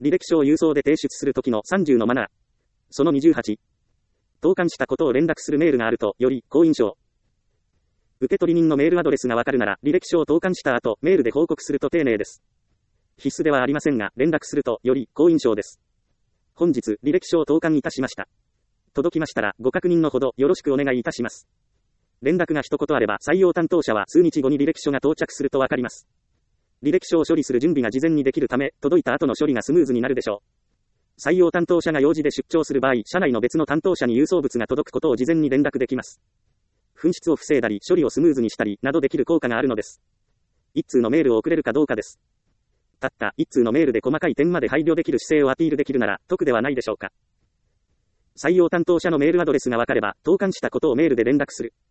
履歴書を郵送で提出するときの30のマナー。その28。投函したことを連絡するメールがあると、より、好印象。受取人のメールアドレスがわかるなら、履歴書を投函した後、メールで報告すると丁寧です。必須ではありませんが、連絡すると、より、好印象です。本日、履歴書を投函いたしました。届きましたら、ご確認のほど、よろしくお願いいたします。連絡が一言あれば、採用担当者は数日後に履歴書が到着するとわかります。履歴書を処理する準備が事前にできるため、届いた後の処理がスムーズになるでしょう。採用担当者が用事で出張する場合、社内の別の担当者に郵送物が届くことを事前に連絡できます。紛失を防いだり、処理をスムーズにしたり、などできる効果があるのです。一通のメールを送れるかどうかです。たった一通のメールで細かい点まで配慮できる姿勢をアピールできるなら、得ではないでしょうか。採用担当者のメールアドレスがわかれば、投函したことをメールで連絡する。